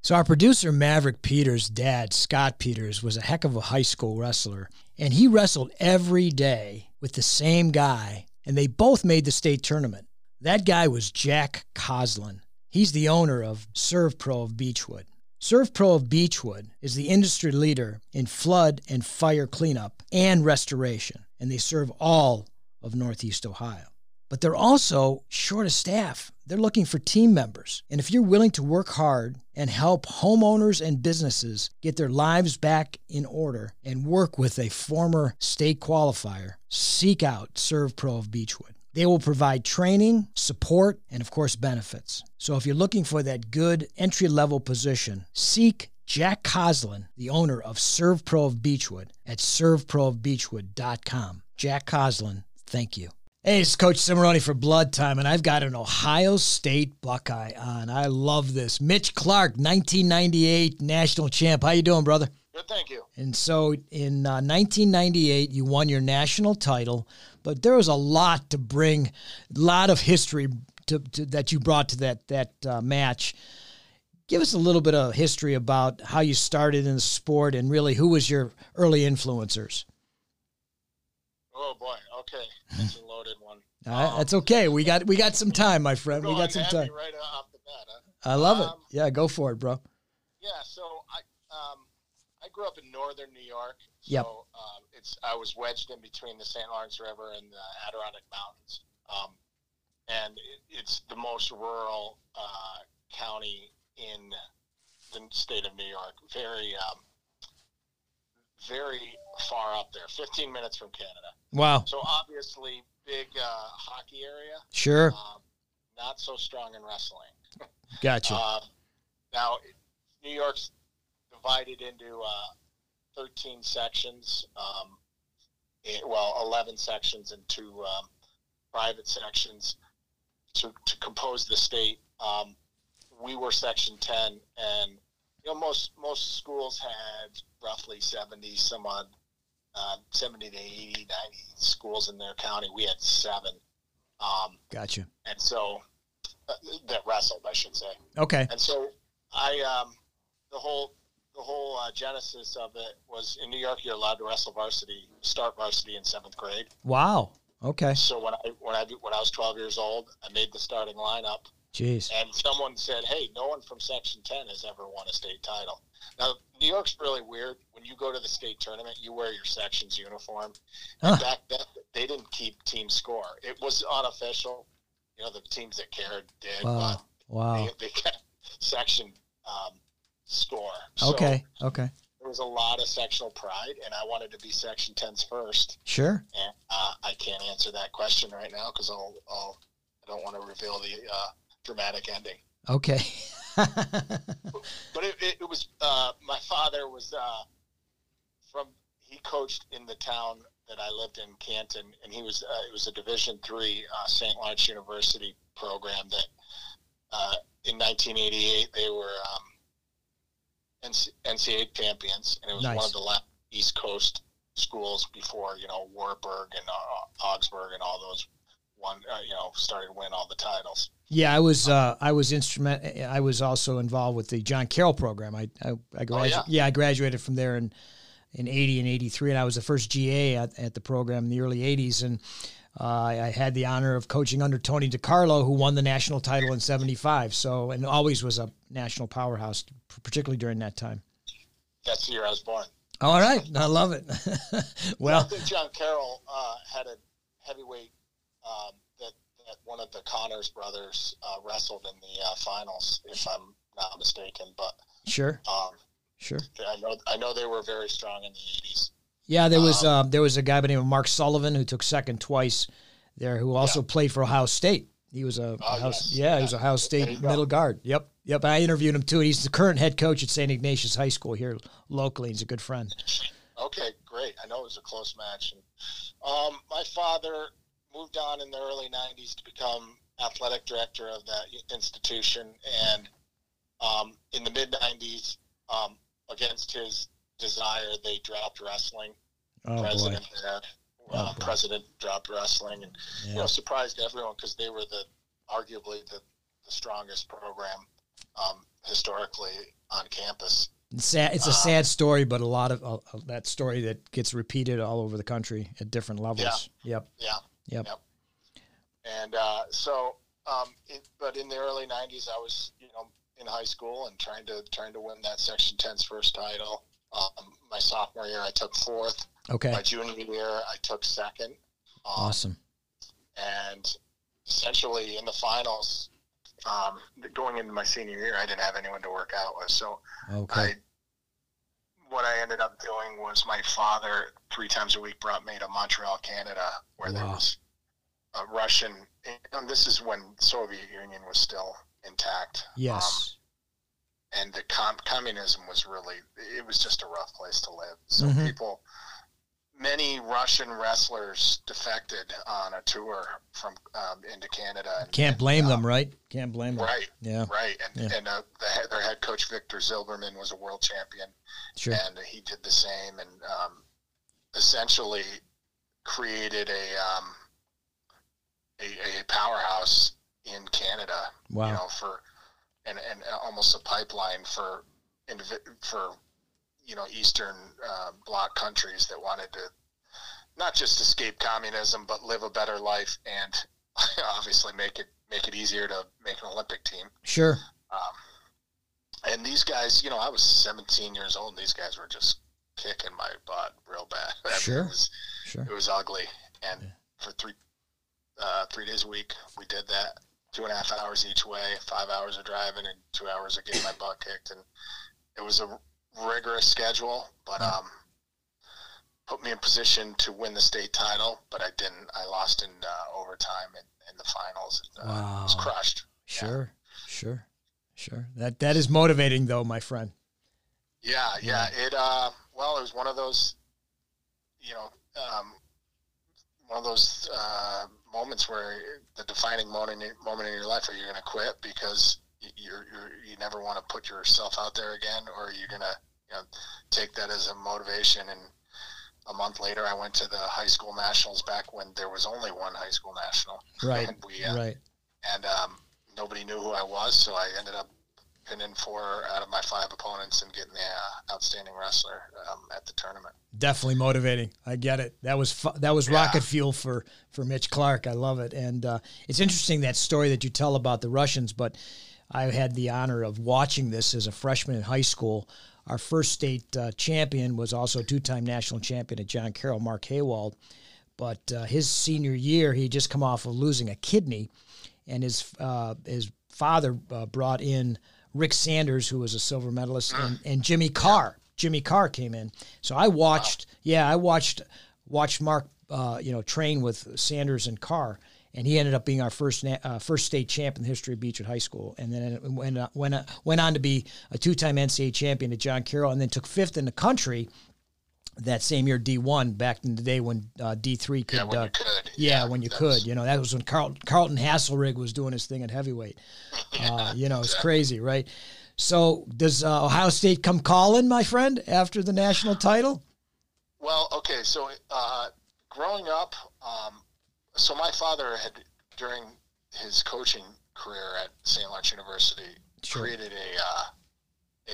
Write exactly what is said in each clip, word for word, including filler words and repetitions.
So our producer, Maverick Peters' dad, Scott Peters, was a heck of a high school wrestler, and he wrestled every day with the same guy, and they both made the state tournament. That guy was Jack Coslin. He's the owner of Serve Pro of Beechwood. Serve Pro of Beechwood is the industry leader in flood and fire cleanup and restoration, and they serve all of Northeast Ohio. But they're also short of staff. They're looking for team members. And if you're willing to work hard and help homeowners and businesses get their lives back in order and work with a former state qualifier, seek out Serve Pro of Beechwood. They will provide training, support, and of course benefits. So if you're looking for that good entry-level position, seek Jack Coslin, the owner of Serve Pro of Beechwood, at serve pro of beechwood dot com. Jack Coslin, thank you. Hey, it's Coach Cimarroni for Blood Time, and I've got an Ohio State Buckeye on. I love this. Mitch Clark, nineteen ninety-eight national champ. How you doing, brother? Good, thank you. And so in uh, nineteen ninety-eight, you won your national title, but there was a lot to bring, a lot of history to, to, that you brought to that, that uh, match. Give us a little bit of history about how you started in the sport and really who was your early influencers. Oh, boy. Okay. That's a loaded one. Uh, um, that's okay. We got we got some time, my friend. We got some time. Right off the bat, huh? I love um, it. Yeah, go for it, bro. Yeah, so I um, I grew up in northern New York. So yep. um, it's I was wedged in between the Saint Lawrence River and the Adirondack Mountains. Um, and it, it's the most rural uh, county in the state of New York. Very, um, very far up there, fifteen minutes from Canada. Wow. So obviously, big uh, hockey area. Sure. Um, not so strong in wrestling. Gotcha. Uh, now, New York's divided into uh, thirteen sections. Um, it, well, eleven sections and two um, private sections to, to compose the state. Um, we were Section ten, and you know most most schools had roughly seventy some odd. Uh, seventy to eighty, ninety schools in their county. We had seven. Um, gotcha. And so, uh, that wrestled, I should say. Okay. And so, I, um, the whole, the whole uh, genesis of it was in New York, you're allowed to wrestle varsity, start varsity in seventh grade. Wow. Okay. So when I, when I, when I was twelve years old, I made the starting lineup. Jeez. And someone said, hey, no one from Section ten has ever won a state title. Now, New York's really weird. When you go to the state tournament, you wear your section's uniform. Huh. And back then, they didn't keep team score. It was unofficial. You know, the teams that cared did. Wow. But wow. They, they kept section um, score. Okay. So okay. there was a lot of sectional pride, and I wanted to be Section ten's first. Sure. And uh, I can't answer that question right now because I'll, I'll, I don't want to reveal the uh, dramatic ending. Okay. But it, it, it was, uh, my father was uh, from, he coached in the town that I lived in, Canton, and he was, uh, it was a Division three uh, Saint Lawrence University program that uh, in nineteen eighty-eight they were um, N C A A champions, and it was nice. one of the last East Coast schools before, you know, Wartburg and uh, Augsburg and all those one, uh, you know, started to win all the titles. Yeah, I was uh, I was instrument. I was also involved with the John Carroll program. I I, I gradu- oh, yeah. yeah, I graduated from there in in eighty and eighty-three, and I was the first G A at, at the program in the early eighties, and uh, I had the honor of coaching under Tony DiCarlo, who won the national title in seventy-five. So, and always was a national powerhouse, particularly during that time. That's the year I was born. All right, I love it. Well, I think John Carroll uh, had a heavyweight. Um, that, that one of the Connors brothers uh, wrestled in the uh, finals, if I'm not mistaken. But sure, um, sure. I know I know they were very strong in the eighties. Yeah, there was um, uh, there was a guy by the name of Mark Sullivan who took second twice there, who also yeah. played for Ohio State. He was a oh, Ohio, yes. yeah, yeah, he was a Ohio State middle guard. Yep, yep. I interviewed him too. He's the current head coach at Saint Ignatius High School here locally. He's a good friend. Okay, great. I know it was a close match. And, um, my father moved on in the early nineties to become athletic director of that institution. And um, in the mid-nineties, um, against his desire, they dropped wrestling. Oh, president boy. there, Oh, uh, president dropped wrestling. And, yeah. you know, surprised everyone because they were the arguably the, the strongest program um, historically. on campus. It's sad. It's a Um, sad story, but a lot of uh, that story that gets repeated all over the country at different levels. Yeah. Yep. Yeah. Yep. Yep. And uh, so, um, it, but in the early nineties, I was, you know, in high school and trying to trying to win that Section ten's first title. Um, my sophomore year, I took fourth. Okay. My junior year, I took second. Um, Awesome. And essentially, in the finals, um, going into my senior year, I didn't have anyone to work out with. So, Okay. I, what I ended up doing was my father three times a week brought me to Montreal, Canada, where there Wow. was a Russian, and this is when the Soviet Union was still intact. Yes. Um, and the com- communism was really, it was just a rough place to live. So Mhm. people, many Russian wrestlers defected on a tour from um, into Canada. And, Can't and, blame um, them, right? Can't blame them. Right. Yeah. Right. And, Yeah. and uh, the, head- their head coach, Victor Zilberman, was a world champion. Sure. And he did the same, and um, essentially created a, um, a a powerhouse in Canada. Wow. You know, for and and almost a pipeline for indivi- for you know Eastern uh, Bloc countries that wanted to not just escape communism but live a better life and obviously make it make it easier to make an Olympic team. Sure. Um, and these guys, you know, I was seventeen years old. And these guys were just kicking my butt real bad. I mean, Sure. It was, Sure. it was ugly. And Yeah. for three, uh, three days a week, we did that. Two and a half hours each way, five hours of driving, and two hours of getting my butt kicked. And it was a rigorous schedule, but um, put me in position to win the state title. But I didn't. I lost in uh, overtime in, in the finals. And, uh, Wow. I was crushed. Sure. Sure. Sure. That that is motivating, though, my friend. Yeah, yeah. It uh, well, it was one of those, you know, um, one of those uh, moments where the defining moment moment in your life. Are you going to quit because you're, you're you never want to put yourself out there again, or are you going to you know take that as a motivation? And a month later, I went to the high school nationals back when there was only one high school national. Right. And we uh, Right. and um, nobody knew who I was, so I ended up pinning four out of my five opponents and getting the uh, outstanding wrestler um, at the tournament. Definitely motivating. I get it. That was fu- that was Yeah. rocket fuel for for Mitch Clark. I love it, and uh, it's interesting that story that you tell about the Russians. But I had the honor of watching this as a freshman in high school. Our first state uh, champion was also a two-time national champion at John Carroll, Mark Haywald. But uh, his senior year, he just come off of losing a kidney, and his uh, his father uh, brought in Rick Sanders, who was a silver medalist, and, and Jimmy Carr. Jimmy Carr came in. So I watched, yeah, I watched watched Mark, uh, you know, train with Sanders and Carr, and he ended up being our first na- uh, first state champ in the history of Beechwood High School, and then it went uh, went uh, went on to be a two-time N C double A champion at John Carroll, and then took fifth in the country that same year, D one, back in the day when uh, D three could. Yeah, when uh, you could. Yeah, when you that could. was- You know, that was when Carl, Carlton Hasselrig was doing his thing at heavyweight. Uh, you know, it's crazy, right? So does uh, Ohio State come calling, my friend, after the national title? Well, okay, so uh, growing up, um, so my father had, during his coaching career at Saint Lawrence University, Sure. created a, uh, a,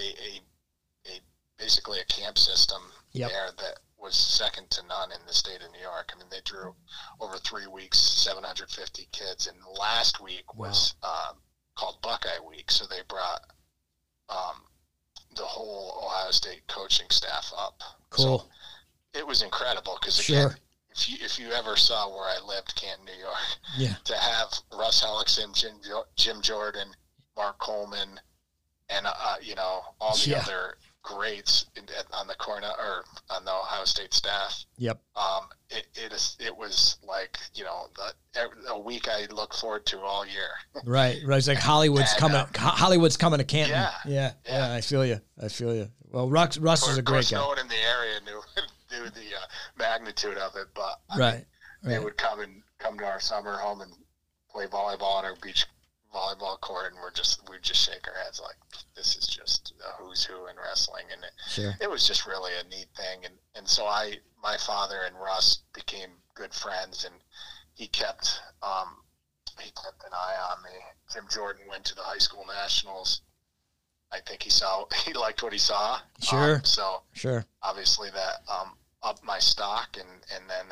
a, a, basically a camp system Yep. there that was second to none in the state of New York. I mean, they drew over three weeks, seven hundred fifty kids, and last week was um, called Buckeye Week, so they brought um, the whole Ohio State coaching staff up. Cool. So it was incredible because, Sure. again, if you, if you ever saw where I lived, Canton, New York, Yeah. to have Russ Hellickson, Jim, Jo- Jim Jordan, Mark Coleman, and, uh, you know, all the Yeah. other greats in, on the Cornell or on the Ohio State staff. Yep. Um, it, it is, it was like, you know, the, a week I look forward to all year. Right. Right. It's like Hollywood's And, coming. um, Ho- Hollywood's coming to Canton. Yeah. Yeah. Yeah. Yeah. I feel you. I feel you. Well, Russ, Russ is a Of great course, guy. no one in the area knew, knew the uh, magnitude of it, but I mean, Right. they Right. would come and come to our summer home and play volleyball on our beach volleyball court, and we're just we'd just shake our heads like, this is just a who's who in wrestling, and it, Sure. it was just really a neat thing. And and so I my father and Russ became good friends, and he kept um he kept an eye on me. Jim Jordan went to the high school nationals, I think he saw he liked what he saw. Sure. Um, so sure. Obviously that um, upped my stock, and and then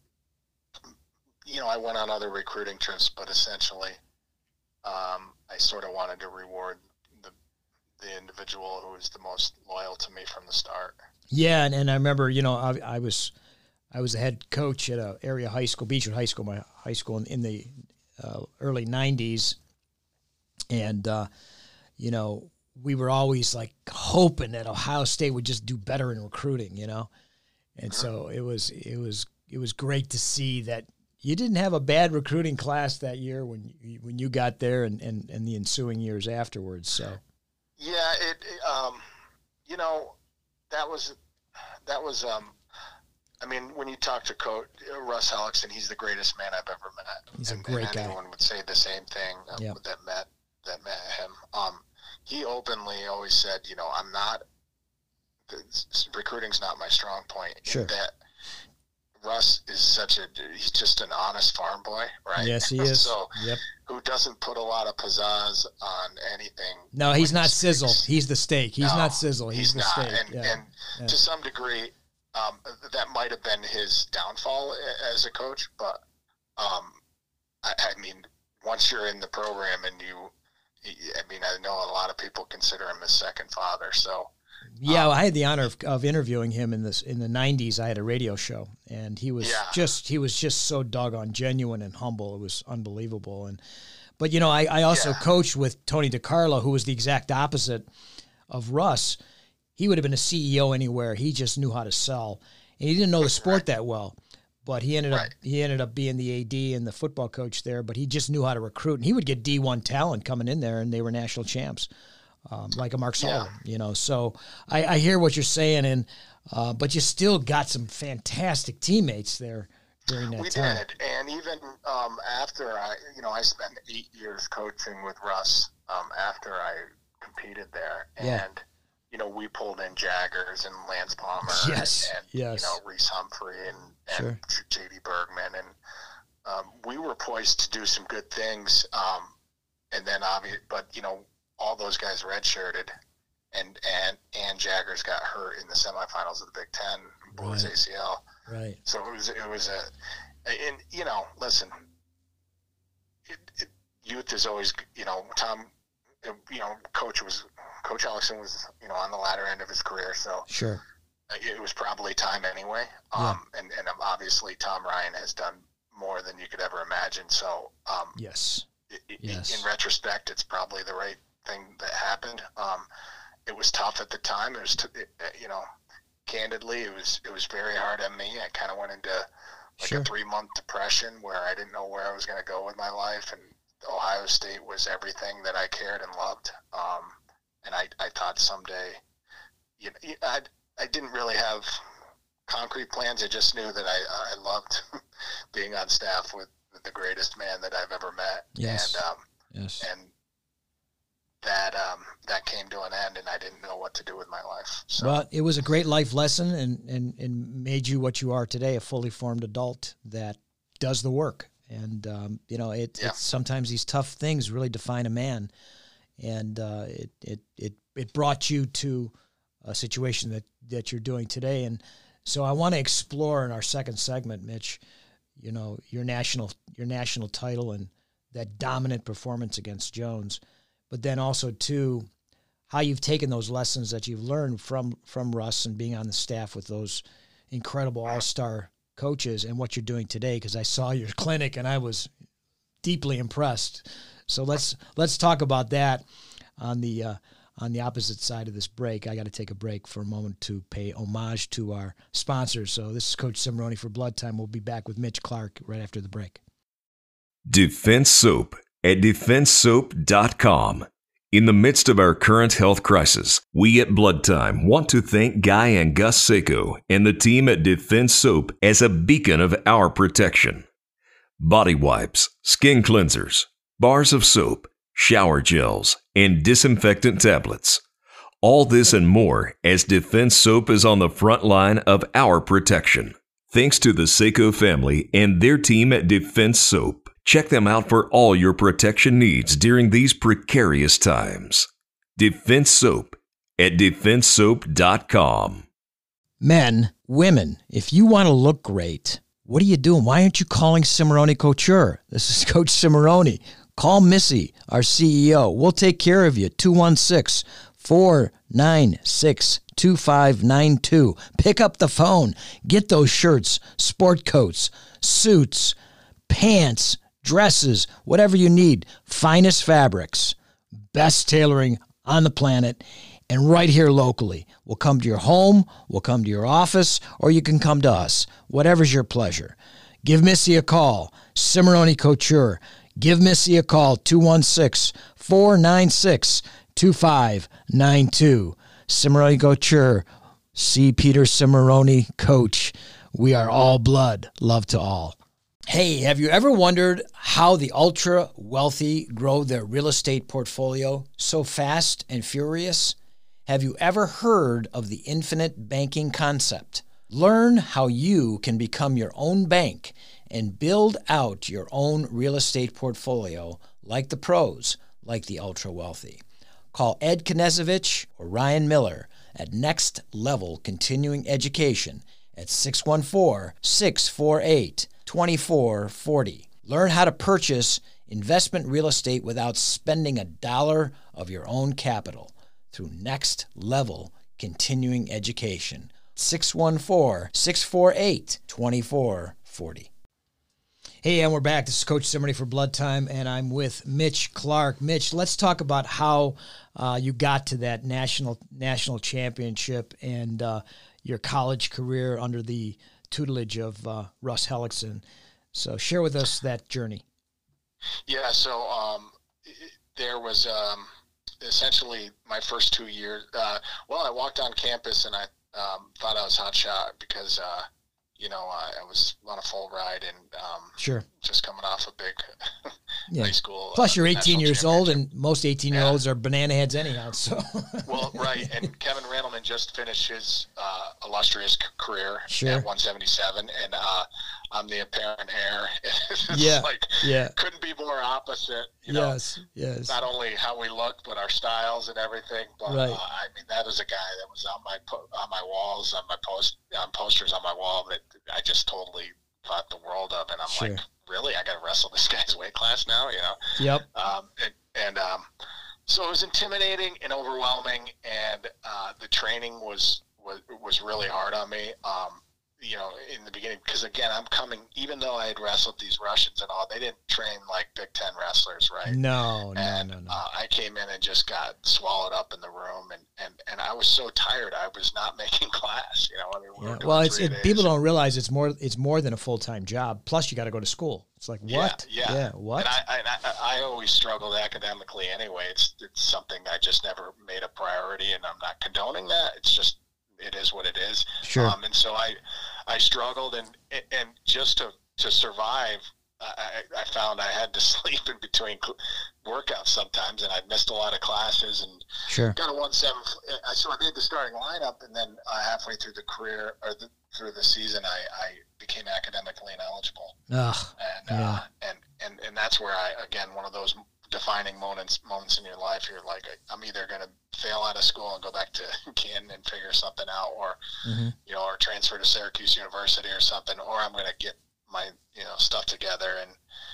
um, you know I went on other recruiting trips, but essentially um, I sort of wanted to reward the the individual who was the most loyal to me from the start. Yeah, and, and I remember, you know, I, I was I was the head coach at a area high school, Beechwood High School, my high school in, in the uh, early nineties, and uh, you know, we were always like hoping that Ohio State would just do better in recruiting, you know, and so it was it was it was great to see that you didn't have a bad recruiting class that year when you, when you got there, and, and, and the ensuing years afterwards. So yeah, it um, you know, that was that was um, I mean, when you talk to Coach Russ Hellickson, he's the greatest man I've ever met. He's a and, great and guy. Anyone would say the same thing um, yep. that met that met him. Um, he openly always said, you know, I'm not recruiting's not my strong point. Sure. That Russ is such a he's just an honest farm boy, right? Yes, he is. So yep. who doesn't put a lot of pizzazz on anything? No, he's not sizzle. He's the steak. He's no, not sizzle. He's, he's the not. steak. And, yeah. and yeah. to some degree, um, that might have been his downfall as a coach. But um, I, I mean, once you're in the program and you, I mean, I know a lot of people consider him his second father. So. Yeah, well, I had the honor of, of interviewing him in this in the nineties. I had a radio show, and he was yeah. just he was just so doggone genuine and humble. It was unbelievable. And but you know, I, I also yeah. coached with Tony DiCarlo, who was the exact opposite of Russ. He would have been a C E O anywhere. He just knew how to sell, and he didn't know the sport right. that well. But he ended right. up he ended up being the A D and the football coach there. But he just knew how to recruit, and he would get D one talent coming in there, and they were national champs. Um, like a Mark Sullivan, yeah. you know. So I, I hear what you're saying, and uh, but you still got some fantastic teammates there during that we time. We did, and even um, after I, you know, I spent eight years coaching with Russ um, after I competed there, and yeah. you know, we pulled in Jaggers and Lance Palmer, yes, and, and yes. you know, Reese Humphrey and, and sure. J D Bergman, and um, we were poised to do some good things. Um, and then, obviously, but you know. All those guys redshirted, and and and Jaggers got hurt in the semifinals of the Big Ten, blew his right. A C L. Right. So it was it was a, and you know, listen, it, it, youth is always, you know, Tom, you know, Coach was Coach Hellickson was, you know, on the latter end of his career, so sure, it was probably time anyway. Um, yeah. and and obviously Tom Ryan has done more than you could ever imagine. So um, yes, it, yes. In retrospect, it's probably the right thing that happened. Um, it was tough at the time. It was, t- it, you know, candidly, it was it was very hard on me. I kind of went into like sure. a three month depression where I didn't know where I was going to go with my life, and Ohio State was everything that I cared and loved. Um, and I, I thought someday, you know, I I didn't really have concrete plans. I just knew that I I loved being on staff with the greatest man that I've ever met. Yes. And um, yes. and that um, that came to an end, and I didn't know what to do with my life. So. Well, it was a great life lesson, and, and, and made you what you are today, a fully formed adult that does the work. And, um, you know, it, yeah. it's sometimes these tough things really define a man. And uh, it, it, it, it brought you to a situation that, that you're doing today. And so I want to explore in our second segment, Mitch, you know, your national your national title and that dominant performance against Jones. But then also, too, how you've taken those lessons that you've learned from, from Russ and being on the staff with those incredible all-star coaches and what you're doing today, because I saw your clinic and I was deeply impressed. So let's let's talk about that on the uh, on the opposite side of this break. I got to take a break for a moment to pay homage to our sponsors. So this is Coach Cimoroni for Blood Time. We'll be back with Mitch Clark right after the break. Defense Soap at defense soap dot com. In the midst of our current health crisis, we at Blood Time want to thank Guy and Gus Seiko and the team at Defense Soap as a beacon of our protection. Body wipes, skin cleansers, bars of soap, shower gels, and disinfectant tablets. All this and more as Defense Soap is on the front line of our protection. Thanks to the Seiko family and their team at Defense Soap. Check them out for all your protection needs during these precarious times. Defense Soap at defense soap dot com. Men, women, if you want to look great, what are you doing? Why aren't you calling Cimarroni Couture? This is Coach Cimarroni. Call Missy, our C E O. We'll take care of you. two one six, four nine six, two five nine two. Pick up the phone. Get those shirts, sport coats, suits, pants, dresses, whatever you need. Finest fabrics, best tailoring on the planet, and right here locally. We'll come to your home, we'll come to your office, or you can come to us. Whatever's your pleasure. Give Missy a call, Cimarroni Couture. Give Missy a call, two one six, four nine six, two five nine two. Cimarroni Couture, C. Peter Cimarroni, Coach. We are all blood. Love to all. Hey, have you ever wondered how the ultra wealthy grow their real estate portfolio so fast and furious? Have you ever heard of the infinite banking concept? Learn how you can become your own bank and build out your own real estate portfolio like the pros, like the ultra wealthy. Call Ed Knezovich or Ryan Miller at Next Level Continuing Education at six one four, six four eight, two four four zero. Learn how to purchase investment real estate without spending a dollar of your own capital through Next Level Continuing Education. six one four, six four eight, two four four zero. Hey, and we're back. This is Coach Cimarroni for Blood Time, and I'm with Mitch Clark. Mitch, let's talk about how uh, you got to that national national championship and uh, your college career under the tutelage of uh, Russ Hellickson. So share with us that journey. Yeah, so um, there was um, essentially my first two years. Uh, well, I walked on campus and I um, thought I was hot shot because, uh, you know, I, I was on a full ride and um, sure, just coming off a big yeah. high school. Plus, uh, you're eighteen years old, and most eighteen-year-olds yeah. are banana heads anyhow. So, well, right, and Kevin Randleman just finished his uh, illustrious career sure. at one seventy-seven, and uh, I'm the apparent heir. It's yeah, like yeah, couldn't be more opposite. You yes, know, yes. Not only how we look, but our styles and everything. But right. uh, I mean, that is a guy that was on my po- on my walls, on my post, on posters on my wall that I just totally thought the world of, and I'm sure. like, really, I got to wrestle this guy's weight class now, you know? Yep. Um, and and um, so it was intimidating and overwhelming, and uh, the training was, was was really hard on me. Um, you know, in the beginning, because again, I'm coming, even though I had wrestled these Russians and all, they didn't train like Big Ten wrestlers, right? No, no, and, no, no. Uh, I came in and just got swallowed up in the room, and, and, and I was so tired, I was not making class. You know, I mean, we yeah. were doing well, it's three it, days. people don't realize it's more it's more than a full time job. Plus, you got to go to school. It's like what? Yeah, yeah. yeah what? And I, and I I always struggled academically anyway. It's it's something I just never made a priority, and I'm not condoning that. It's just it is what it is. Sure. Um, and so I I struggled, and and just to to survive, I, I found I had to sleep in between workouts sometimes, and I'd missed a lot of classes, and sure. got a one seven. So I made the starting lineup, and then uh, halfway through the career or the, through the season, I, I became academically ineligible. Ugh, and, yeah. uh, and and and that's where I again one of those defining moments moments in your life. You're like, I'm either going to fail out of school and go back to Canton and figure something out, or mm-hmm. you know, or transfer to Syracuse University or something, or I'm going to get my you know stuff together. And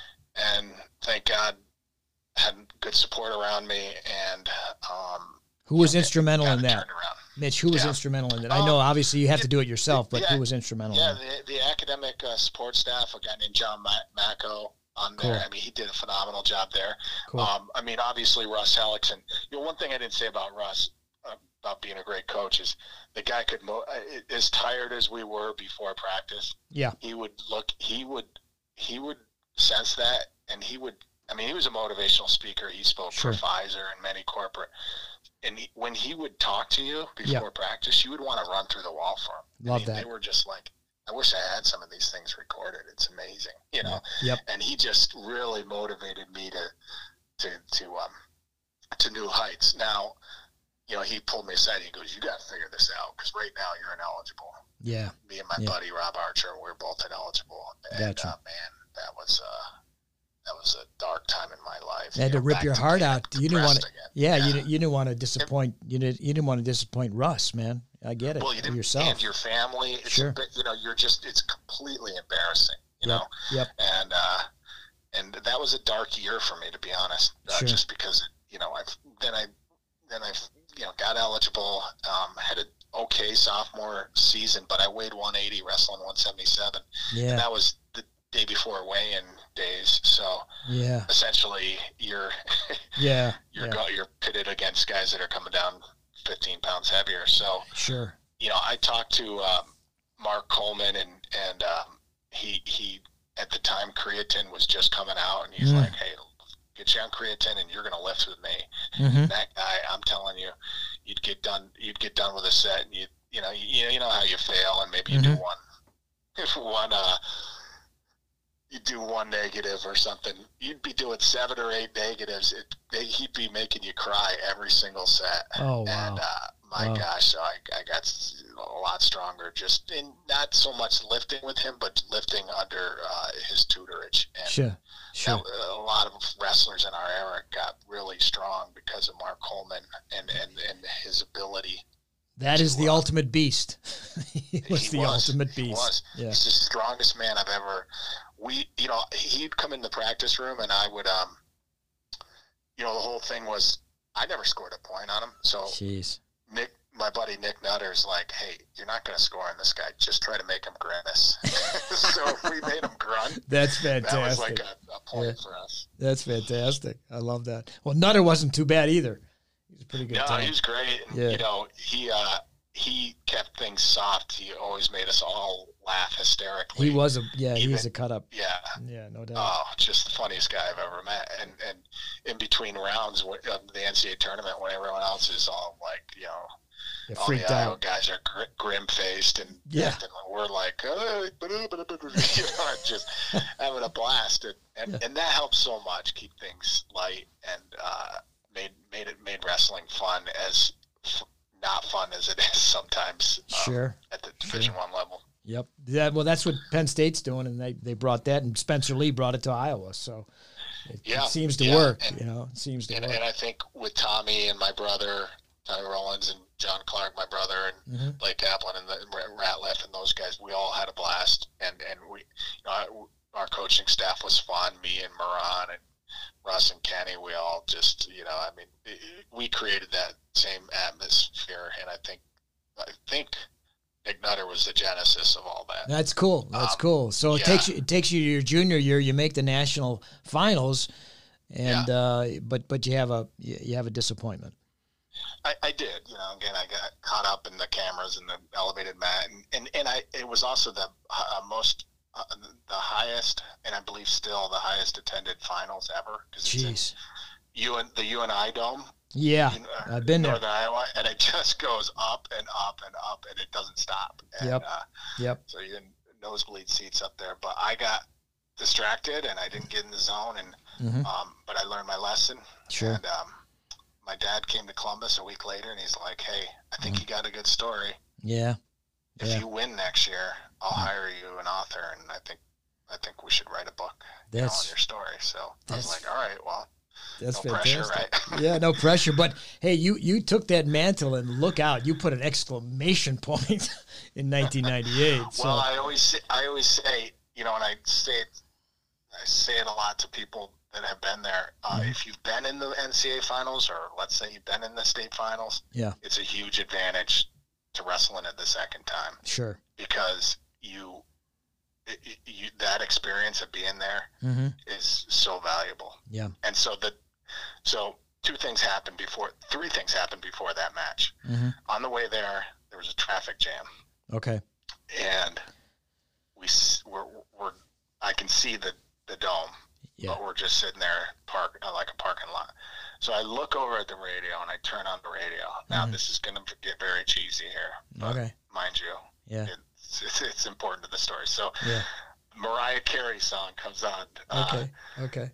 and thank God, had good support around me. And um, who was you know, instrumental in that? Mitch, who was yeah. instrumental in that? I know, um, obviously, you have yeah, to do it yourself, but yeah, who was instrumental? Yeah, in that? the, the academic uh, support staff, a guy named John Macco on Cool. there. I mean, he did a phenomenal job there. Cool. Um, I mean, obviously, Russ Hellickson. You know, one thing I didn't say about Russ, uh, about being a great coach, is the guy could, mo- uh, as tired as we were before practice, yeah, he would look, he would, he would sense that, and he would, I mean, he was a motivational speaker. He spoke sure. for Pfizer and many corporate. And he, when he would talk to you before yeah. practice, you would want to run through the wall for him. Love I mean, that. They were just like, I wish I had some of these things recorded. It's amazing, you know. Yep. And he just really motivated me to, to, to, um, to new heights. Now, you know, he pulled me aside. He goes, "You got to figure this out because right now you're ineligible." Yeah. Me and my yeah. buddy Rob Archer, we're both ineligible. And gotcha. uh, man, that was uh, that was a dark time in my life. They had to know, rip your heart out. You didn't want to, yeah, yeah, you you didn't want to disappoint. You didn't you didn't want to disappoint Russ, man. I get it. Well, you didn't, yourself and your family. It's sure. a bit, you know, you're just it's completely embarrassing. You yep. know. Yep. And uh, and that was a dark year for me, to be honest. Uh, sure. Just because you know I then I then I you know got eligible, um, had an okay sophomore season, but I weighed one eighty, wrestling one seventy-seven. Yeah. And that was the day before weigh-in days. So yeah, essentially you're yeah you're yeah. go, you're pitted against guys that are coming down fifteen pounds heavier. So sure. You know, I talked to um, Mark Coleman, and and um, he he at the time creatine was just coming out, and he's mm. like, "Hey, get you on creatine, and you're going to lift with me." Mm-hmm. And that guy, I'm telling you, you'd get done, you'd get done with a set, and you you know you, you know how you fail, and maybe you mm-hmm. do one, if one uh, you do one negative or something, you'd be doing seven or eight negatives. It, they, he'd be making you cry every single set. Oh wow. And, uh, my wow. gosh, so I, I got a lot stronger, just in not so much lifting with him, but lifting under uh, his tutorage. And sure, sure. That, a lot of wrestlers in our era got really strong because of Mark Coleman and, and, and his ability. That to, is the uh, ultimate beast. he was he the was, ultimate he beast. Was. Yeah. He's the strongest man I've ever. We, you know, he'd come in the practice room, and I would, um, you know, the whole thing was I never scored a point on him. So Jeez. Nick, my buddy Nick Nutter's like, "Hey, you're not going to score on this guy. Just try to make him grimace." So if we made him grunt, that's fantastic. That was like a, a point yeah. for us. That's fantastic. I love that. Well, Nutter wasn't too bad either. He was a pretty good. No, time. he was great. Yeah. You know, he uh, he kept things soft. He always made us all laugh hysterically. He was a yeah. Even, he was a cut up. Yeah. Yeah, no doubt. Oh, just the funniest guy I've ever met. And and in between rounds of the N C A A tournament, when everyone else is all like, you know. You're all freaked the out. Iowa guys are gr- grim-faced, and, yeah. and we're like, oh, you know, just having a blast, and and, yeah. and that helps so much keep things light, and uh, made made it made wrestling fun, as f- not fun as it is sometimes. Um, sure. At the Division sure. One level. Yep. Yeah. Well, that's what Penn State's doing, and they, they brought that, and Spencer Lee brought it to Iowa, so it, yeah. it seems to yeah. work. And, you know, it seems to and, work. And I think with Tommy and my brother. Tommy Rollins and John Clark, my brother, and mm-hmm. Blake Kaplan and the Ratliff and those guys, we all had a blast. And, and we, you know, our coaching staff was fun. Me and Moran and Russ and Kenny, we all just, you know, I mean, it, we created that same atmosphere. And I think, I think Nick Nutter was the genesis of all that. That's cool. That's um, cool. So it yeah. takes you, it takes you to your junior year. You make the national finals, and yeah. uh, but but you have a you have a disappointment. I, I did, you know. Again, I got caught up in the cameras and the elevated mat, and and, and I it was also the uh, most uh, the highest, and I believe still the highest attended finals ever. Jeez, it's in U N the U N I Dome. Yeah, in, uh, I've been Northern there. Iowa, and it just goes up and up and up, and it doesn't stop. And, yep. Uh, yep. So you can nosebleed seats up there, but I got distracted and I didn't get in the zone, and mm-hmm. um, but I learned my lesson. Sure. And, um, my dad came to Columbus a week later, and he's like, "Hey, I think mm. you got a good story. Yeah. If yeah. you win next year, I'll mm. hire you an author, and I think, I think we should write a book you know, on your story." So I was like, "All right, well, that's no fantastic. pressure, right?" Yeah, no pressure. But hey, you you took that mantle, and look out, you put an exclamation point in nineteen ninety-eight. So. Well, I always say, I always say, you know, and I say it, I say it a lot to people that have been there. Uh, mm-hmm. If you've been in the N C A A finals, or let's say you've been in the state finals, yeah, it's a huge advantage to wrestling it the second time. Sure. Because you, it, you that experience of being there mm-hmm. is so valuable. Yeah. And so the, so two things happened before, three things happened before that match. Mm-hmm. On the way there, there was a traffic jam. Okay. And we we're, we're I can see the the dome. Yeah. But we're just sitting there, park uh, like a parking lot. So I look over at the radio and I turn on the radio. Now mm-hmm. this is going to get very cheesy here, but okay. mind you, yeah, it's, it's it's important to the story. So, yeah. Mariah Carey song comes on. Okay, uh, okay.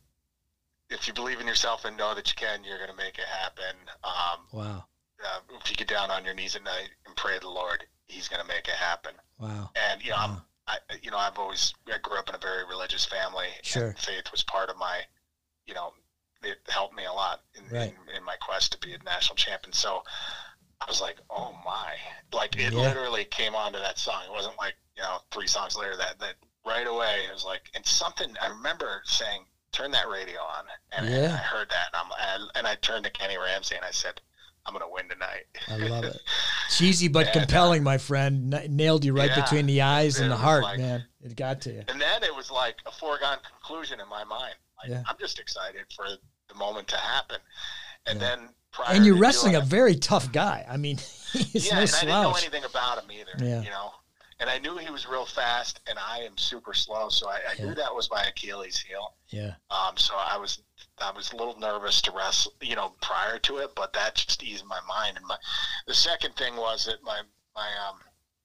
If you believe in yourself and know that you can, you're going to make it happen. Um, wow. Uh, if you get down on your knees at night and pray to the Lord, He's going to make it happen. Wow. And you know, wow. I'm I, you know, I've always, I grew up in a very religious family. Sure. And faith was part of my, you know, it helped me a lot in, right. in, in my quest to be a national champion. So I was like, oh my, like it yeah. literally came onto that song. It wasn't like, you know, three songs later that, that right away it was like, and something I remember saying, turn that radio on. And, yeah. and I heard that and, I'm, and, and I turned to Kenny Ramsey and I said, I'm going to win tonight. I love it. Cheesy but and, compelling, my friend. N- nailed you right yeah, between the eyes and the heart, like, man. It got to you. And then it was like a foregone conclusion in my mind. Like, yeah. I'm just excited for the moment to happen. And yeah. then prior And you're to wrestling doing a it, very tough guy. I mean, he's yeah, no and slouch. I didn't know anything about him either, yeah. you know. And I knew he was real fast, and I am super slow, so I, I yeah. knew that was my Achilles heel. Yeah. Um. So I was, I was a little nervous to wrestle, you know, prior to it, but that just eased my mind. And my, the second thing was that my, my, um,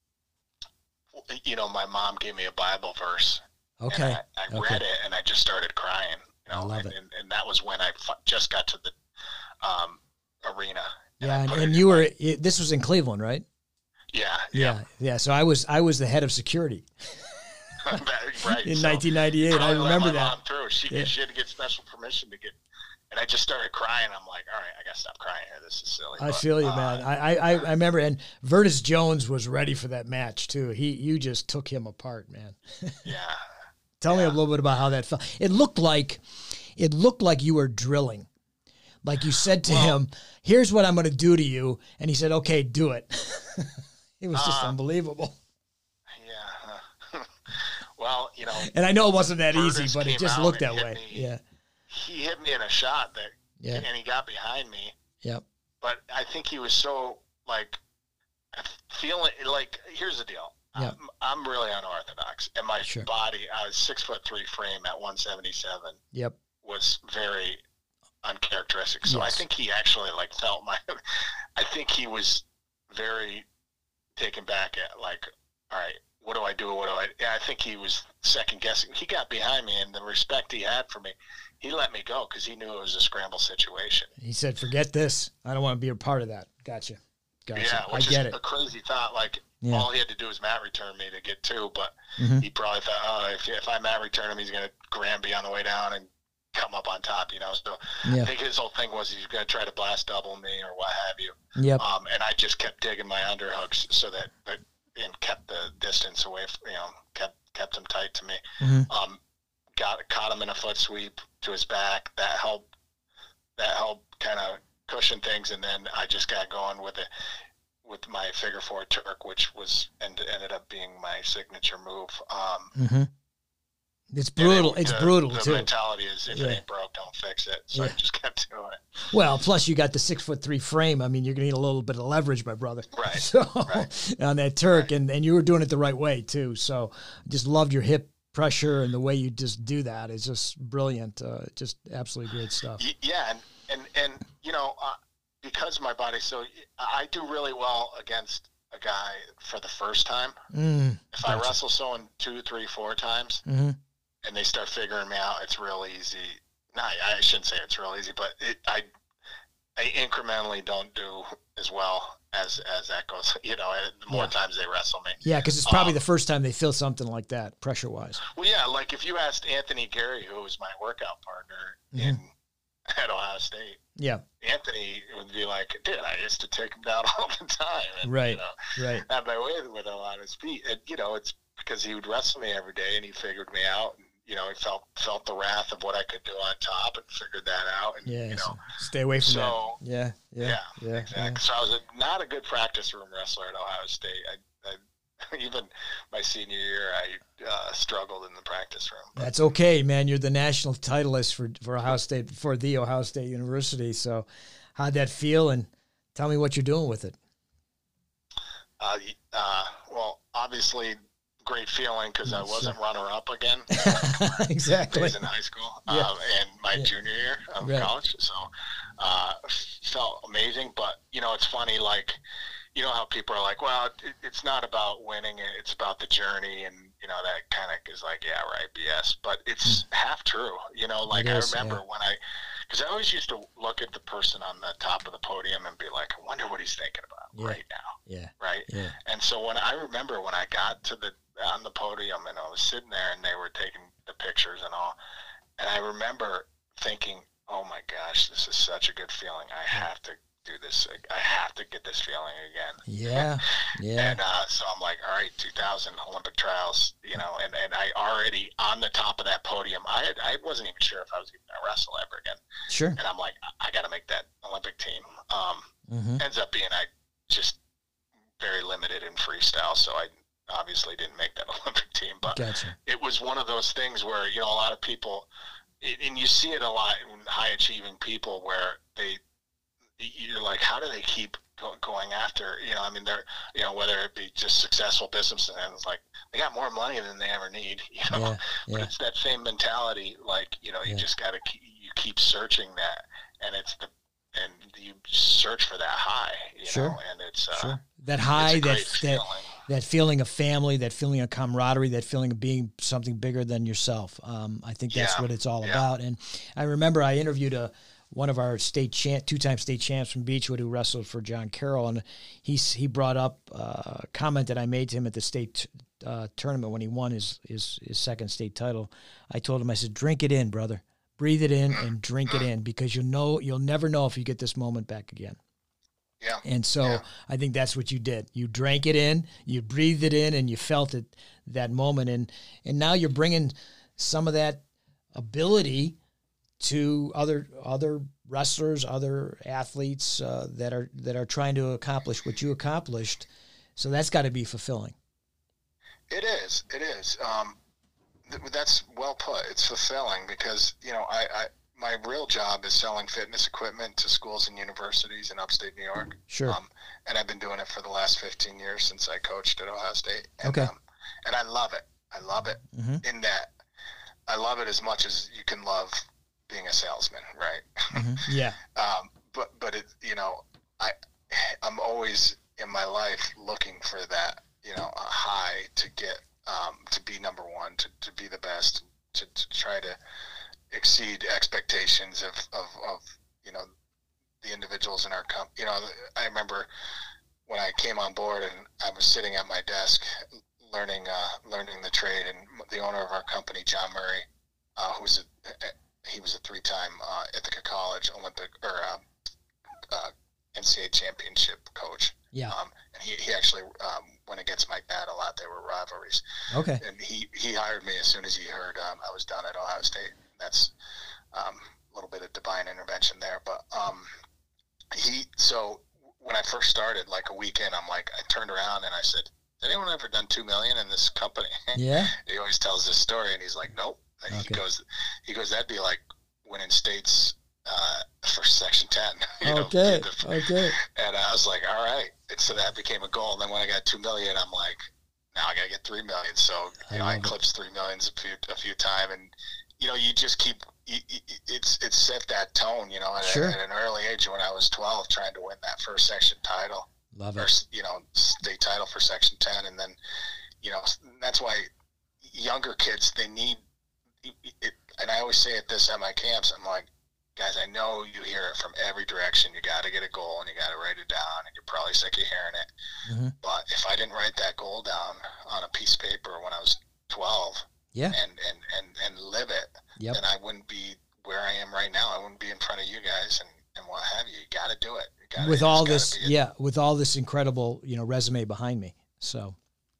you know, my mom gave me a Bible verse. Okay. And I, I okay. read it, and I just started crying. You know, I love and, it. and, and that was when I f- just got to the um, arena. And yeah, I and, put it and in you my- were. It, this was in Cleveland, right? Yeah. Yeah. Yeah. So I was. I was the head of security. right. In so nineteen ninety-eight, I probably let remember my that. Mom through. She, Yeah. she had to get special permission to get, and I just started crying. I'm like, all right, I gotta stop crying here. This is silly. I but, feel you, uh, man. I, I, I remember, and Vertus Jones was ready for that match too. He, you just took him apart, man. Yeah. Tell yeah. me a little bit about how that felt. It looked like, it looked like you were drilling. Like you said to well, him, "Here's what I'm going to do to you," and he said, "Okay, do it." It was just uh, unbelievable. Yeah. Well, you know. And I know it wasn't that Vertus easy, but it came just out looked and that hit way. me. Yeah. He hit me in a shot that, Yeah. and he got behind me. Yep. But I think he was so like feeling like. Here's the deal. Yep. I'm, I'm really unorthodox, and my Sure. body. I was six foot three frame at one seventy-seven. Yep. Was very uncharacteristic. So Yes. I think he actually like felt my. I think he was very taken back at like, all right, what do I do? What do I? Yeah, I think he was second guessing. He got behind me, and the respect he had for me, he let me go because he knew it was a scramble situation. He said, "Forget this. I don't want to be a part of that." Gotcha. Gotcha. Yeah, I which get is it. a crazy thought. Like Yeah. all he had to do was mat return me to get two, but Mhm. he probably thought, oh, if if I mat return him, he's gonna Granby on the way down and come up on top, you know. So Yeah. I think his whole thing was he's gonna try to blast double me or what have you. Yep. Um, and I just kept digging my underhooks so that, that and kept the distance away. From, you know, kept kept him tight to me. Mhm. Um, got caught him in a foot sweep to his back. That helped. That helped kind of cushion things, and then I just got going with it with my figure four Turk, which was and ended up being my signature move. Um, Mm-hmm. It's brutal. and it- It's the, brutal the too. mentality is if Yeah. it ain't broke, don't fix it. So Yeah. I just kept doing it. Well, plus you got the six foot three frame. I mean, you're gonna need a little bit of leverage, my brother. Right. So Right. on that Turk, Right. and and you were doing it the right way too. So just loved your hip pressure and the way you just do that. It's just brilliant. Uh, just absolutely great stuff. Y- Yeah, and and and you know, uh, because my body, so I do really well against a guy for the first time. Mm, If I gotcha. wrestle someone two, three, four times, Mm-hmm. and they start figuring me out, it's real easy. No, I shouldn't say it's real easy, but it, I I incrementally don't do as well as as that goes. You know, the more Yeah. times they wrestle me. Yeah, because it's probably Um, the first time they feel something like that, pressure wise. Well, yeah, like if you asked Anthony Gary, who was my workout partner Mhm. in at Ohio State, Yeah, Anthony would be like, dude, I used to take him down all the time. And, Right. You know, right. have my way with him on his feet. And, you know, it's because he would wrestle me every day and he figured me out. And, you know, he felt felt the wrath of what I could do on top and figured that out. And, Yeah, you so know, stay away from so, that. Yeah, yeah, yeah, yeah. exactly. yeah. So I was a, not a good practice room wrestler at Ohio State. I, I even my senior year, I uh, struggled in the practice room. But, That's okay, man. You're the national titleist for for Ohio State, for the Ohio State University. So, how'd that feel? And tell me what you're doing with it. uh, uh, well, obviously, great feeling because I wasn't runner up again. Exactly. Days in high school Yeah. um, and my Yeah. junior year of Right. college. So uh, felt amazing. But, you know, it's funny, like, you know how people are like, well, it, it's not about winning. It's about the journey. And, you know, that kind of is like, yeah, right, B S. But it's half true. You know, like It I is, remember yeah. when I, because I always used to look at the person on the top of the podium and be like, I wonder what he's thinking about Yeah. right now. Yeah, Right. yeah. And so when I remember when I got to the on the podium, and I was sitting there, and they were taking the pictures and all. And I remember thinking, "Oh my gosh, this is such a good feeling. I have to do this. I have to get this feeling again." Yeah, yeah. And uh, so I'm like, all right, two thousand Olympic trials, you know, and, and I already on the top of that podium. I had, I wasn't even sure if I was even going to wrestle ever again. Sure. And I'm like, I, I got to make that Olympic team. Um, mm-hmm. Ends up being I just very limited in freestyle, so I obviously didn't make that Olympic team. But gotcha. It was one of those things where, you know, a lot of people, and you see it a lot in high achieving people where they, you're like, how do they keep going after, you know, I mean, they're, you know, whether it be just successful businessmen, it's like they got more money than they ever need, you know, yeah, yeah. But it's that same mentality, like, you know, you yeah. just got to keep, you keep searching that, and it's the, and you search for that high, you sure. know, and it's, uh, sure. that high, that, feeling. that, that feeling of family, that feeling of camaraderie, that feeling of being something bigger than yourself. Um, I think that's yeah. what it's all yeah. about. And I remember I interviewed a, one of our state champ, two-time state champs from Beechwood who wrestled for John Carroll, and he's, he brought up a comment that I made to him at the state uh, tournament when he won his, his his second state title. I told him, I said, drink it in, brother. Breathe it in and drink it in, because you'll know, you'll never know if you get this moment back again. Yeah. And so yeah. I think that's what you did. You drank it in, you breathed it in, and you felt it, that moment. And, and now you're bringing some of that ability to other other wrestlers, other athletes uh, that are that are trying to accomplish what you accomplished. So that's got to be fulfilling. It is. It is. Um, th- that's well put. It's fulfilling because, you know, I, I my real job is selling fitness equipment to schools and universities in upstate New York. Sure. Um, and I've been doing it for the last fifteen years since I coached at Ohio State. And, okay. Um, and I love it. I love it mm-hmm. in that I love it as much as you can love being a salesman, right? Mm-hmm. Yeah. um, but, but it, you know, I, I'm always in my life looking for that, you know, a high to get, um, to be number one, to, to be the best, to, to try to exceed expectations of, of, of, you know, the individuals in our company. You know, I remember when I came on board and I was sitting at my desk learning, uh, learning the trade, and the owner of our company, John Murray, uh, who's a, a he was a three-time uh, Ithaca College Olympic or uh, uh, N C double A championship coach. Yeah. Um, and he, he actually um, went against my dad a lot. They were rivalries. Okay. And he, he hired me as soon as he heard um, I was done at Ohio State. That's um, a little bit of divine intervention there. But um, he so when I first started, like a week in, I'm like, I turned around and I said, has anyone ever done two million in this company? Yeah. He always tells this story, and he's like, nope. And okay. he goes, he goes, that'd be like winning states uh, for Section ten. You okay. Know, okay. And I was like, all right. And so that became a goal. And then when I got two million, I'm like, now I got to get three million. So, you I know, I eclipsed three millions a few, a few times. And, you know, you just keep, you, you, it's, it's set that tone, you know, at, sure. at an early age when I was twelve, trying to win that first section title. Love it. Or, you know, state title for Section ten. And then, you know, that's why younger kids, they need, it, and I always say at this at my camps, I'm like, guys, I know you hear it from every direction. You got to get a goal and you got to write it down, and you're probably sick of hearing it. Mm-hmm. But if I didn't write that goal down on a piece of paper when I was twelve, yeah, and and and, and live it, yep. then I wouldn't be where I am right now. I wouldn't be in front of you guys and, and what have you. You got to do it. You gotta, with all this, a, yeah, with all this incredible, you know, resume behind me. So.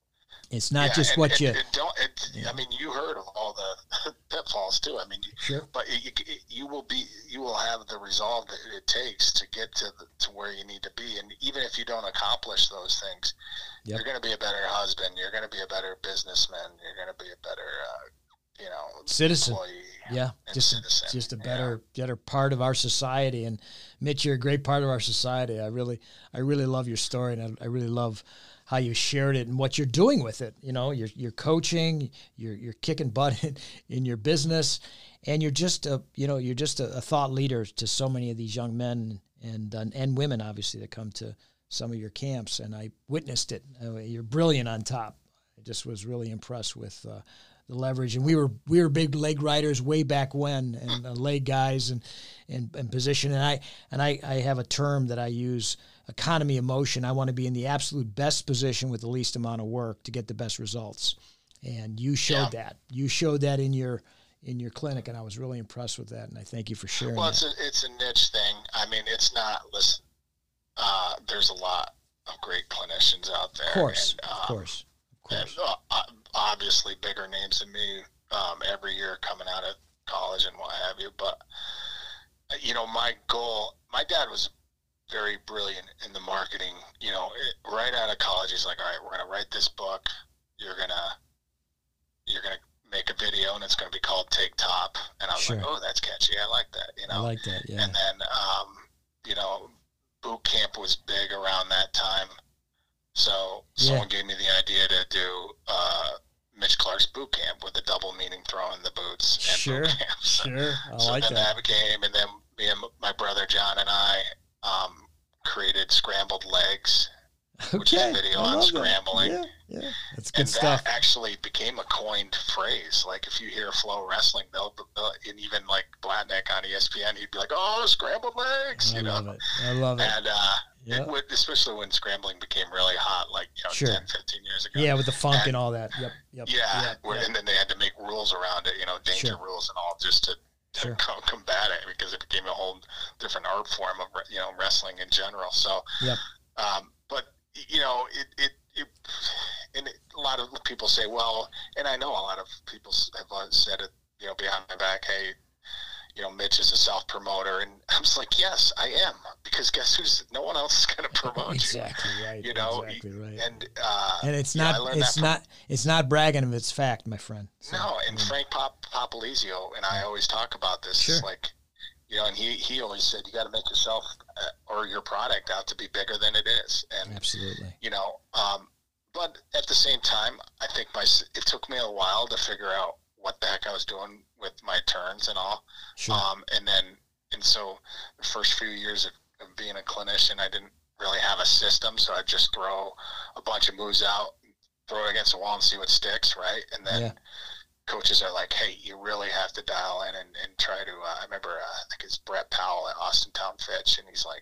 It's not yeah, just and, what and, you. And don't. It, yeah. I mean, you heard of all the pitfalls too. I mean, sure. But you, you will be. You will have the resolve that it takes to get to the, to where you need to be. And even if you don't accomplish those things, yep. you're going to be a better husband. You're going to be a better businessman. You're going to be a better, uh, you know, citizen. Employee yeah, just citizen. just a better, yeah. better part of our society. And Mitch, you're a great part of our society. I really, I really love your story, and I, I really love how you shared it and what you're doing with it. You know, you're you're coaching, you're you're kicking butt in, in your business, and you're just a you know you're just a, a thought leader to so many of these young men and uh, and women, obviously, that come to some of your camps. And I witnessed it. Uh, you're brilliant on top. I just was really impressed with uh, the leverage. And we were we were big leg riders way back when, and uh, leg guys and and and position. And I and I, I have a term that I use economy of motion. I want to be in the absolute best position with the least amount of work to get the best results. And you showed yeah. that. You showed that in your in your clinic, and I was really impressed with that. And I thank you for sharing. Well, that. it's a it's a niche thing. I mean, it's not. Listen, uh, there's a lot of great clinicians out there. Of course, and, um, of course, of course. And, uh, obviously, bigger names than me um, every year coming out of college and what have you. But you know, my goal. My dad was very brilliant in the marketing. You know, it, right out of college, he's like, "All right, we're gonna write this book. You're gonna, you're gonna make a video, and it's gonna be called Take Top." And I was Sure. like, "Oh, that's catchy. I like that." You know, I like that. Yeah. And then, um, you know, boot camp was big around that time, so someone Yeah. gave me the idea to do uh, Mitch Clark's boot camp with a double meaning throw in the boots. And Sure. boot camp. So, Sure. I so like then that. that became, and then me and my brother John and I um, created Scrambled Legs, which is Okay. a video I on love that. scrambling. Yeah. Yeah. That's good And stuff. that actually became a coined phrase. Like if you hear Flow Wrestling, they'll, they'll and even like Blatnick on E S P N, he'd be like, "Oh, scrambled legs," I you know. love it. I love it. And uh, Yeah. it would, especially when scrambling became really hot, like you know, Sure. ten, fifteen years ago. Yeah, with the funk and, And- all that. Yep. Yep. Yeah, Yep. where, Yep. and then they had to make rules around it, you know, danger Sure. rules and all, just to, to Sure. co- combat it, because it became a whole different art form of you know wrestling in general. So, Yep. um, but you know, it it, it and it, a lot of people say, well, and I know a lot of people have said it, you know, behind my back, hey, you know, Mitch is a self promoter, and I was like, yes, I am, because guess who's? No one else is going to promote Exactly you. right. You know, exactly right. and uh, And it's yeah, I not learned it's that from- not it's not bragging if it's fact, my friend. So, No, and I mean, Frank Pop Popolizio and I always talk about this. Sure. It's like, you know, and he, he always said you got to make yourself uh, or your product out to be bigger than it is. And absolutely. you know, um, but at the same time, I think my it took me a while to figure out what the heck I was doing with my turns and all. Sure. Um, and then and so the first few years of, of being a clinician, I didn't really have a system, so I'd just throw a bunch of moves out, throw it against the wall, and see what sticks, right? And then. Yeah. Coaches are like, hey, you really have to dial in and, and try to, uh, I remember, uh, I think it's Brett Powell at Austin Town Fitch, and he's like,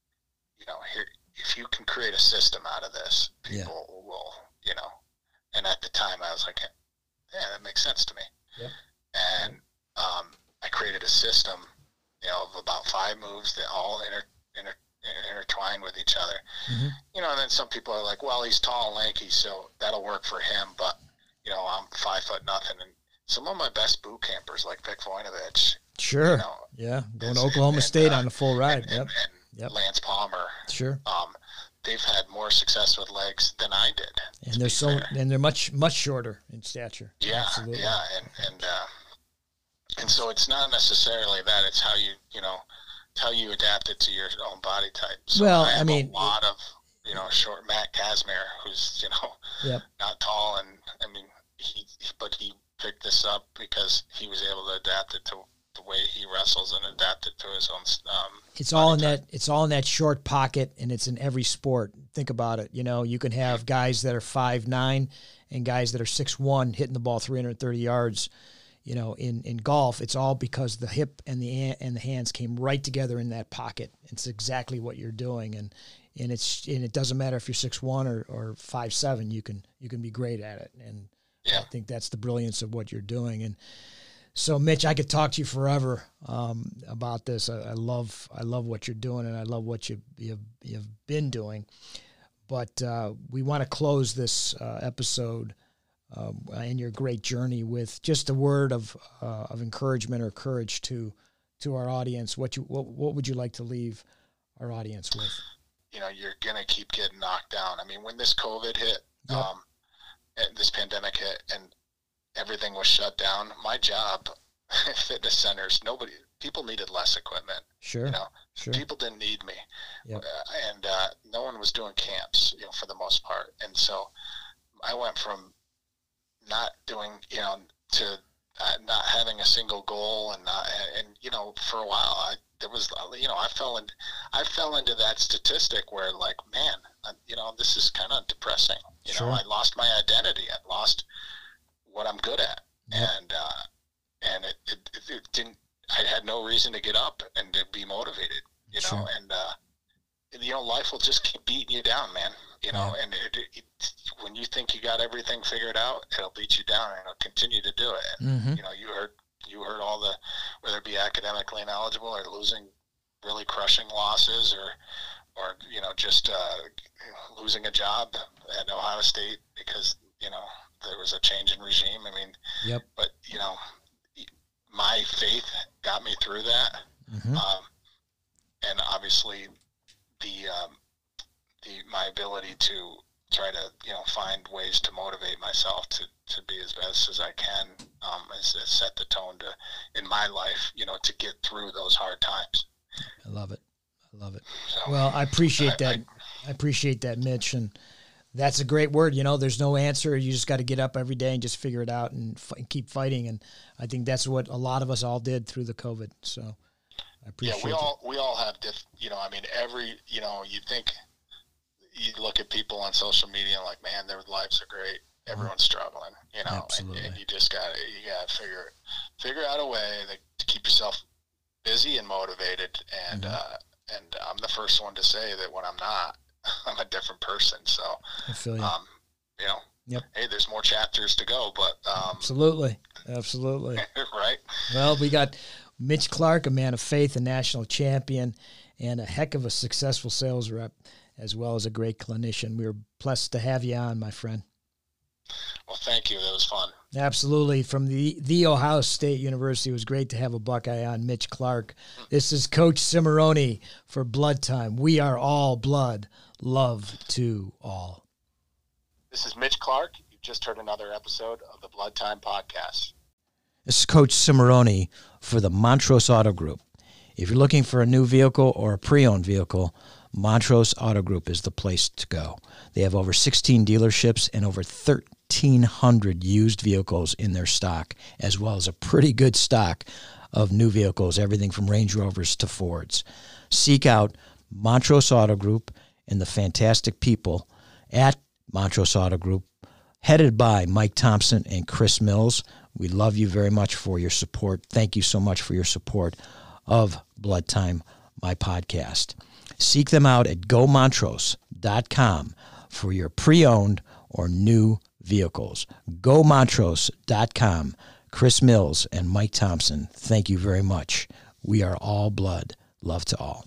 you know, here, if you can create a system out of this, people yeah. will, you know, and at the time I was like, yeah, that makes sense to me. Yep. And um, I created a system, you know, of about five moves that all inter, inter, intertwine with each other. Mm-hmm. You know, and then some people are like, well, he's tall and lanky, so that'll work for him, but you know, I'm five foot nothing, and some of my best boot campers, like Vic Voinovich, Sure. you know, yeah. Going to and- Oklahoma and, State uh, on the full ride. and, yep. and, and Yep. Lance Palmer, Sure. um, they've had more success with legs than I did. And they're so fair. and they're much much shorter in stature. Yeah, Absolutely. yeah, and and uh, and so it's not necessarily that; it's how you you know how you adapt it to your own body type. So Well, I, have I mean, a lot of you know short Matt Casimir, who's you know Yep. not tall, and I mean he, but he picked this up because he was able to adapt it to the way he wrestles and adapt it to his own. Um, It's all in body type. that it's all in that short pocket, and it's in every sport. Think about it. You know, you can have guys that are five nine and guys that are six one hitting the ball three hundred thirty yards. You know, in, in golf, it's all because the hip and the and the hands came right together in that pocket. It's exactly what you're doing, and and it's and it doesn't matter if you're six one or or five seven. You can you can be great at it, and Yeah. I think that's the brilliance of what you're doing. And so, Mitch, I could talk to you forever um, about this. I, I love, I love what you're doing, and I love what you you've, you've been doing. But uh, we want to close this uh, episode uh, and your great journey with just a word of uh, of encouragement or courage to to our audience. What you what, what would you like to leave our audience with? You know, you're gonna keep getting knocked down. I mean, when this COVID hit, Yep. um, and this pandemic hit, and everything was shut down, my job, fitness centers, nobody, people needed less equipment. Sure, You know, sure. people didn't need me, Yep. uh, and uh, no one was doing camps, you know, for the most part. And so, I went from not doing, you know, to uh, not having a single goal, and not, and you know, for a while, I there was, you know, I fell in, I fell into that statistic where, like, man, uh, you know, this is kind of depressing. You Sure. know, I lost my identity. I lost what I'm good at, Yep. and uh, and it, it, it didn't. I had no reason to get up and to be motivated. You know, Sure. and uh, you know, life will just keep beating you down, man. You know, Yeah. and it, it, it, when you think you got everything figured out, it'll beat you down, and it'll continue to do it. And, Mm-hmm. you know, you heard you heard all the, whether it be academically ineligible or losing really crushing losses, or or you know just uh, losing a job at Ohio State because you know there was a change in regime. I mean, Yep. but you know, my faith got me through that, Mm-hmm. um, and obviously the um, the my ability to try to you know find ways to motivate myself to, to be as best as I can um, has, has set the tone to in my life, you know, to get through those hard times. I love it. I love it. So, Well, I appreciate I- that. I- I appreciate that, Mitch. And that's a great word. You know, there's no answer. You just got to get up every day and just figure it out and, f- and keep fighting. And I think that's what a lot of us all did through the COVID. So I appreciate yeah, we it. all we all have diff. You know, I mean, every you know, you think you look at people on social media and like, man, their lives are great. Everyone's struggling, you know, and, Absolutely. and you just gotta you gotta figure figure out a way that, to keep yourself busy and motivated. And Mhm. uh, and I'm the first one to say that when I'm not, I'm a different person. So, I feel you. um, you know, Yep. hey, there's more chapters to go, but um, Absolutely. Absolutely. right? Well, we got Mitch Clark, a man of faith, a national champion, and a heck of a successful sales rep, as well as a great clinician. We were blessed to have you on, my friend. Well, thank you. That was fun. Absolutely. From the, the Ohio State University, it was great to have a Buckeye on, Mitch Clark. This is Coach Cimarroni for Blood Time. We are all blood. Love to all. This is Mitch Clark. You've just heard another episode of the Blood Time Podcast. This is Coach Cimarroni for the Montrose Auto Group. If you're looking for a new vehicle or a pre-owned vehicle, Montrose Auto Group is the place to go. They have over sixteen dealerships and over thirteen hundred used vehicles in their stock, as well as a pretty good stock of new vehicles, everything from Range Rovers to Fords. Seek out Montrose Auto Group and the fantastic people at Montrose Auto Group, headed by Mike Thompson and Chris Mills. We love you very much for your support. Thank you so much for your support of Blood Time, my podcast. Seek them out at go montrose dot com for your pre-owned or new vehicles. go montrose dot com. Chris Mills and Mike Thompson, thank you very much. We are all blood. Love to all.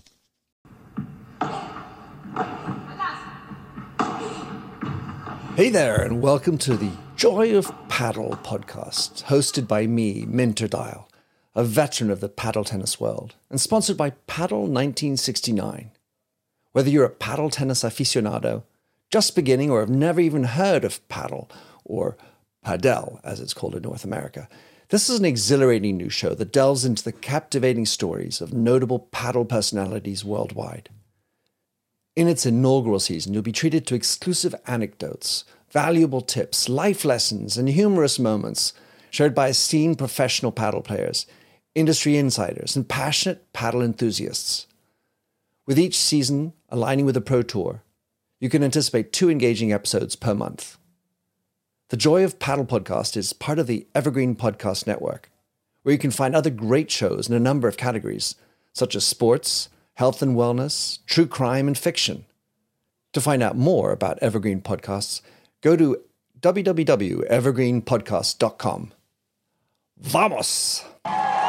Hey there, and welcome to the Joy of Paddle podcast, hosted by me, Minter Dial, a veteran of the paddle tennis world, and sponsored by Paddle nineteen sixty-nine. Whether you're a paddle tennis aficionado, just beginning, or have never even heard of paddle, or padel, as it's called in North America, this is an exhilarating new show that delves into the captivating stories of notable paddle personalities worldwide. In its inaugural season, you'll be treated to exclusive anecdotes, valuable tips, life lessons, and humorous moments shared by esteemed professional paddle players, industry insiders, and passionate paddle enthusiasts. With each season aligning with the Pro Tour, you can anticipate two engaging episodes per month. The Joy of Paddle podcast is part of the Evergreen Podcast Network, where you can find other great shows in a number of categories, such as sports, health and wellness, true crime, and fiction. To find out more about Evergreen Podcasts, go to w w w dot evergreen podcast dot com. Vamos!